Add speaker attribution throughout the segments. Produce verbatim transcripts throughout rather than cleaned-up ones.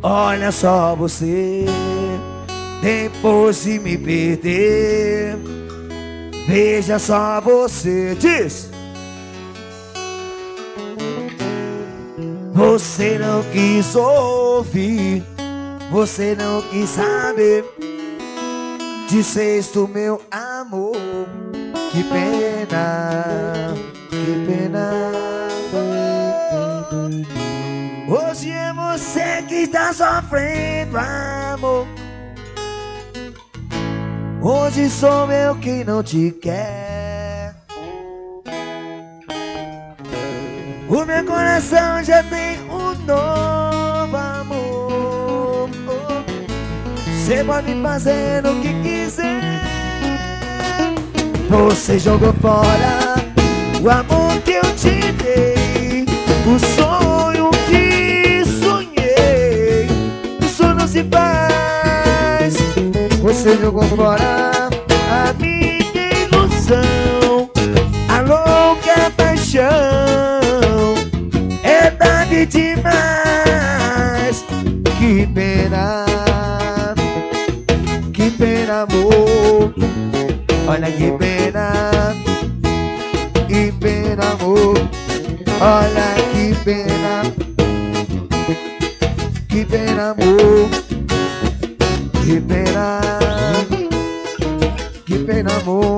Speaker 1: Olha só você, depois de me perder. Veja só você, diz. Você não quis ouvir, você não quis saber. Disseste o meu amor. Que pena, que pena. Hoje é você que está sofrendo, amor. Hoje sou eu que não te quer. O meu coração já tem um novo amor. Você pode fazer o que quiser. Você jogou fora o amor que eu te dei, o sonho que sonhei. Isso não se faz. Você jogou fora a minha ilusão, a louca paixão. É tarde demais. Que pena, que pena, amor. Olha que pena, que pena, amor. Olha que pena, que pena, amor. Que pena, que pena, amor.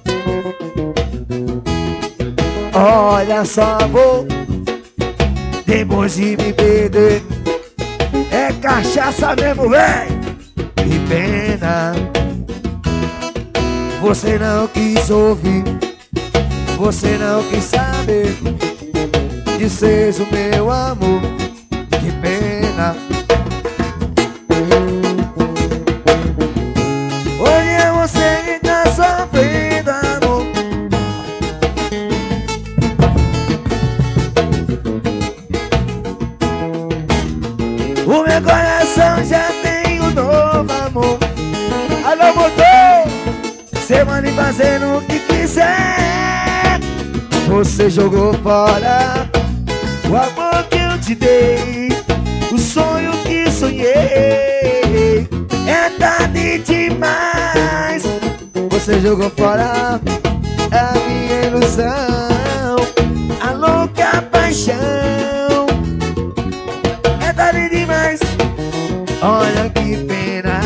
Speaker 1: Olha só, amor, depois de me perder, é cachaça mesmo, véi. Que pena. Você não quis ouvir, você não quis saber. Disseste o meu amor. Que pena. Hoje é você que tá sofrendo, amor. O meu coração já tem um novo amor. Alô, motor, você manda fazendo o que quiser. Você jogou fora o amor que eu te dei, o sonho que sonhei. É tarde demais. Você jogou fora a minha ilusão, a louca paixão. É tarde demais. Olha que pena,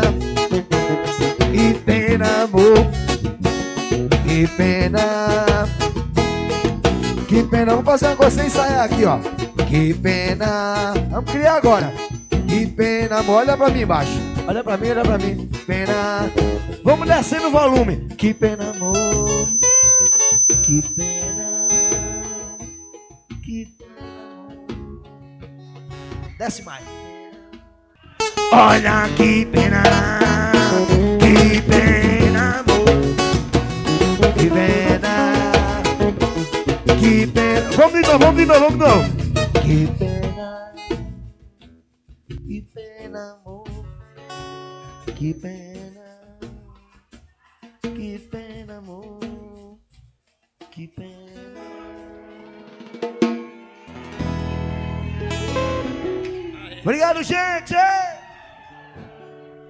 Speaker 1: que pena, amor. Que pena, que pena. Vamos fazer uma coisa sem ensaiar aqui, ó. Que pena. Vamos criar agora. Que pena, amor. Olha pra mim embaixo. Olha pra mim, olha pra mim. Pena. Vamos descendo o volume. Que pena, amor. Que pena. Que pena, amor. Desce mais. Olha que pena. Que pena, amor. Que pena. Que pena. Vamos de novo, vamos de novo, vamos de novo. Que pena. Que pena, amor. Que pena. Que pena, amor. Que pena. Obrigado, gente!